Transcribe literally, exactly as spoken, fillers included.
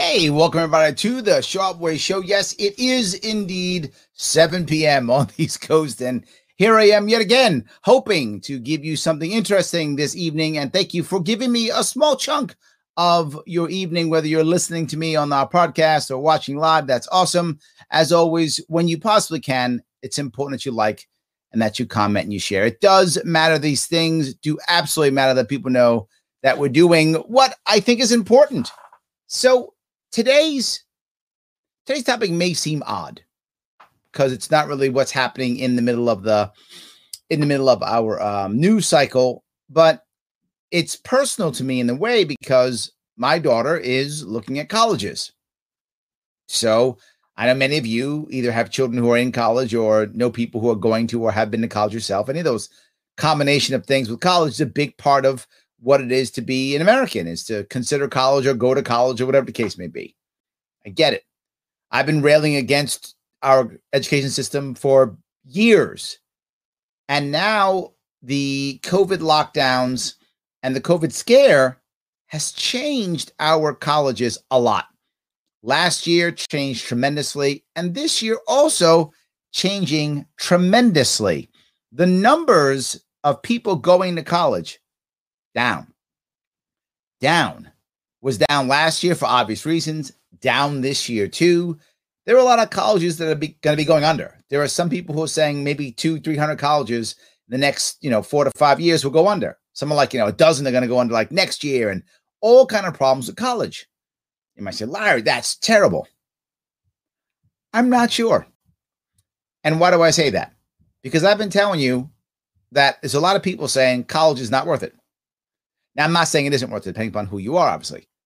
Hey, welcome everybody to the Sharpe Way Show. Yes, it is indeed seven p.m. on the East Coast, and here I am yet again, hoping to give you something interesting this evening, and thank you for giving me a small chunk of your evening, whether you're listening to me on our podcast or watching live. That's awesome. As always, when you possibly can, it's important that you like and that you comment and you share. It does matter. These things do absolutely matter that people know that we're doing what I think is important. So today's today's topic may seem odd because it's not really what's happening in the middle of the in the middle of our um, news cycle, but it's personal to me in the way because my daughter is looking at colleges. So I know many of you either have children who are in college or know people who are going to or have been to college yourself. Any of those combination of things with college is a big part of what it is to be an American, is to consider college or go to college or whatever the case may be. I get it. I've been railing against our education system for years. And now the COVID lockdowns and the COVID scare has changed our colleges a lot. Last year changed tremendously, and this year also changing tremendously. The numbers of people going to college down. Down. Was down last year for obvious reasons. Down this year too. There are a lot of colleges that are going to be going under. There are some people who are saying maybe two, three hundred colleges in the next, you know, four to five years will go under. Some are like, you know, a dozen are going to go under like next year, and all kind of problems with college. You might say, Larry, that's terrible. I'm not sure. And why do I say that? Because I've been telling you that there's a lot of people saying college is not worth it. Now, I'm not saying it isn't worth it, depending upon who you are, obviously.